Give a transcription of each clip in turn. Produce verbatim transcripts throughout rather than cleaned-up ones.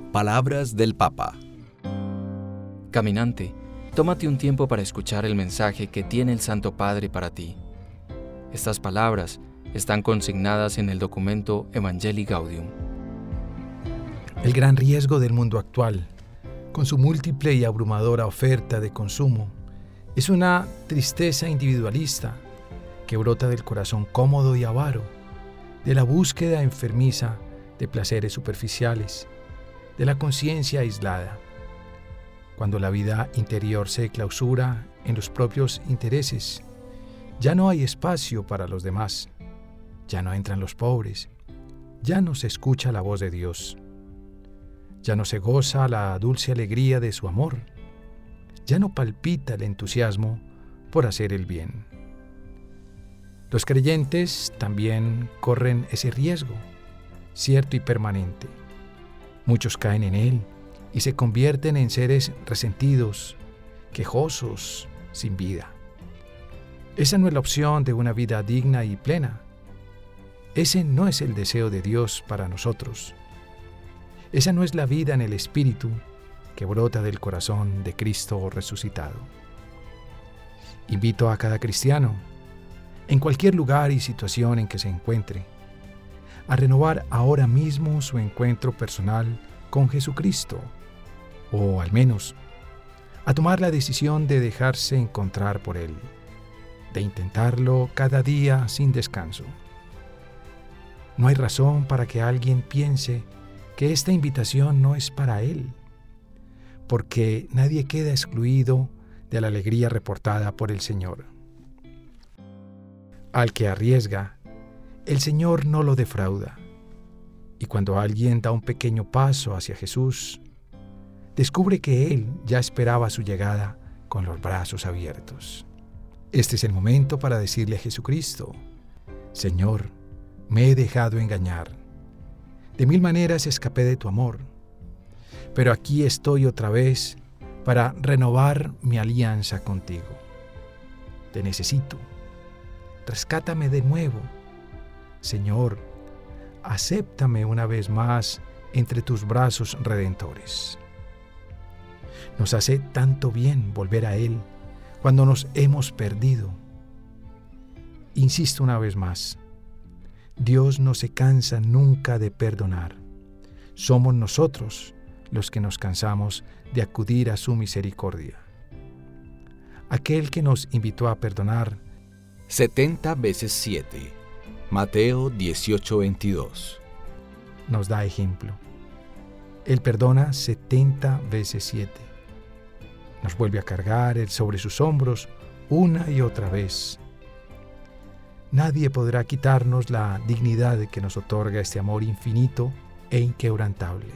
Palabras del Papa. Caminante, tómate un tiempo para escuchar el mensaje que tiene el Santo Padre para ti. Estas palabras están consignadas en el documento Evangelii Gaudium. El gran riesgo del mundo actual, con su múltiple y abrumadora oferta de consumo, es una tristeza individualista que brota del corazón cómodo y avaro, de la búsqueda enfermiza de placeres superficiales, de la conciencia aislada. Cuando la vida interior se clausura en los propios intereses, ya no hay espacio para los demás, ya no entran los pobres, ya no se escucha la voz de Dios, ya no se goza la dulce alegría de su amor, ya no palpita el entusiasmo por hacer el bien. Los creyentes también corren ese riesgo, cierto y permanente. Muchos caen en él y se convierten en seres resentidos, quejosos, sin vida. Esa no es la opción de una vida digna y plena. Ese no es el deseo de Dios para nosotros. Esa no es la vida en el Espíritu que brota del corazón de Cristo resucitado. Invito a cada cristiano, en cualquier lugar y situación en que se encuentre, a renovar ahora mismo su encuentro personal con Jesucristo, o al menos a tomar la decisión de dejarse encontrar por Él, de intentarlo cada día sin descanso. No hay razón para que alguien piense que esta invitación no es para él, porque nadie queda excluido de la alegría reportada por el Señor. Al que arriesga, el Señor no lo defrauda. Y cuando alguien da un pequeño paso hacia Jesús, descubre que Él ya esperaba su llegada con los brazos abiertos. Este es el momento para decirle a Jesucristo: Señor, me he dejado engañar. De mil maneras escapé de tu amor, pero aquí estoy otra vez para renovar mi alianza contigo. Te necesito. Rescátame de nuevo. Señor, acéptame una vez más entre tus brazos redentores. Nos hace tanto bien volver a Él cuando nos hemos perdido. Insisto una vez más, Dios no se cansa nunca de perdonar. Somos nosotros los que nos cansamos de acudir a su misericordia. Aquel que nos invitó a perdonar setenta veces siete. Mateo dieciocho veintidós. nos da ejemplo. Él perdona setenta veces siete. Nos vuelve a cargar Él sobre sus hombros una y otra vez. Nadie podrá quitarnos la dignidad que nos otorga este amor infinito e inquebrantable.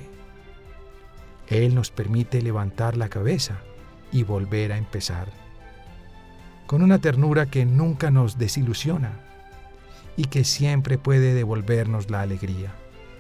Él nos permite levantar la cabeza y volver a empezar, con una ternura que nunca nos desilusiona y que siempre puede devolvernos la alegría.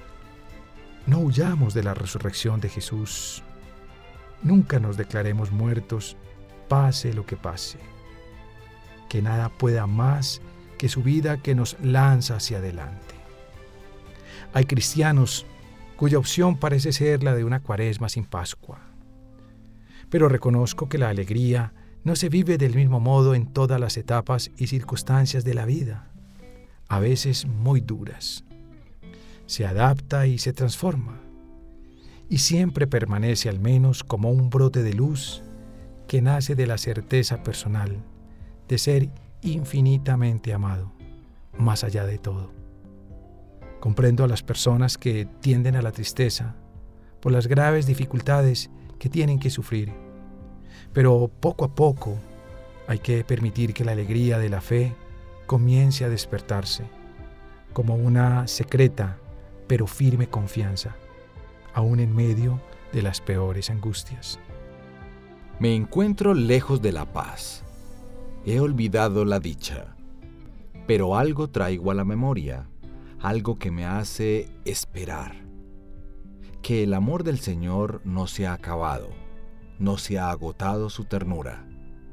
No huyamos de la resurrección de Jesús. Nunca nos declaremos muertos, pase lo que pase. Que nada pueda más que su vida que nos lanza hacia adelante. Hay cristianos cuya opción parece ser la de una cuaresma sin Pascua. Pero reconozco que la alegría no se vive del mismo modo en todas las etapas y circunstancias de la vida, a veces muy duras. Se adapta y se transforma, y siempre permanece al menos como un brote de luz que nace de la certeza personal de ser infinitamente amado, más allá de todo. Comprendo a las personas que tienden a la tristeza por las graves dificultades que tienen que sufrir, pero poco a poco hay que permitir que la alegría de la fe comience a despertarse como una secreta pero firme confianza, aún en medio de las peores angustias. Me encuentro lejos de la paz. He olvidado la dicha, pero algo traigo a la memoria, algo que me hace esperar. Que el amor del Señor no se ha acabado, no se ha agotado su ternura.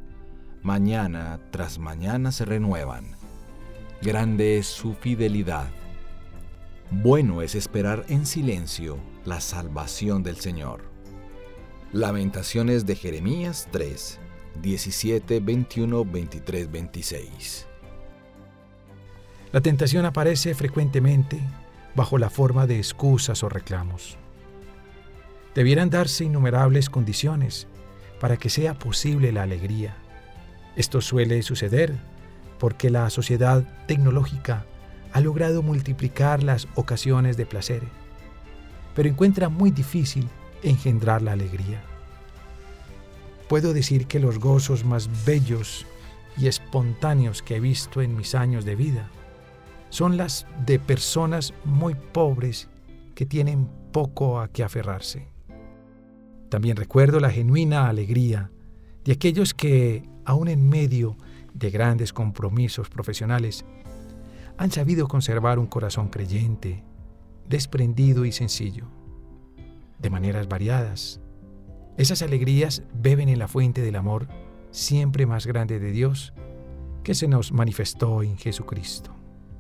Mañana tras mañana se renuevan. Grande es su fidelidad. Bueno es esperar en silencio la salvación del Señor. Lamentaciones de Jeremías tres, diecisiete, veintiuno, veintitrés, veintiséis. La tentación aparece frecuentemente bajo la forma de excusas o reclamos. Debieran darse innumerables condiciones para que sea posible la alegría. Esto suele suceder porque la sociedad tecnológica ha logrado multiplicar las ocasiones de placer, pero encuentra muy difícil engendrar la alegría. Puedo decir que los gozos más bellos y espontáneos que he visto en mis años de vida son las de personas muy pobres que tienen poco a qué aferrarse. También recuerdo la genuina alegría de aquellos que, aun en medio de grandes compromisos profesionales, han sabido conservar un corazón creyente, desprendido y sencillo. De maneras variadas, esas alegrías beben en la fuente del amor siempre más grande de Dios que se nos manifestó en Jesucristo.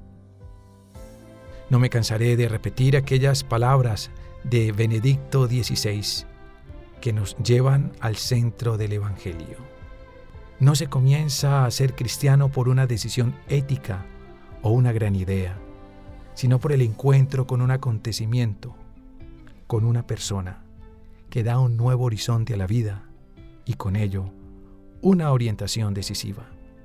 No me cansaré de repetir aquellas palabras de Benedicto dieciséis que nos llevan al centro del Evangelio. No se comienza a ser cristiano por una decisión ética o una gran idea, sino por el encuentro con un acontecimiento, con una persona que da un nuevo horizonte a la vida y con ello una orientación decisiva.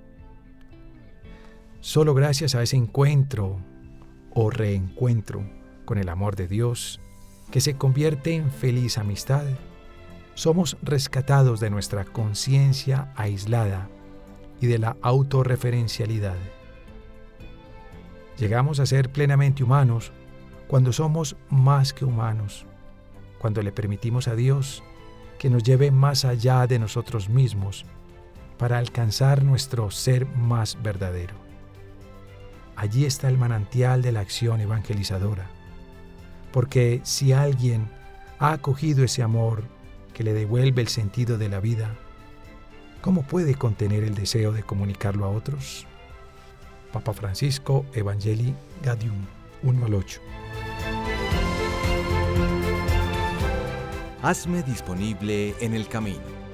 Solo gracias a ese encuentro o reencuentro con el amor de Dios, que se convierte en feliz amistad, somos rescatados de nuestra conciencia aislada y de la autorreferencialidad. Llegamos a ser plenamente humanos cuando somos más que humanos, cuando le permitimos a Dios que nos lleve más allá de nosotros mismos para alcanzar nuestro ser más verdadero. Allí está el manantial de la acción evangelizadora, porque si alguien ha acogido ese amor que le devuelve el sentido de la vida, ¿cómo puede contener el deseo de comunicarlo a otros? Papa Francisco, Evangelii Gaudium, uno al ocho. Hazme disponible en el camino.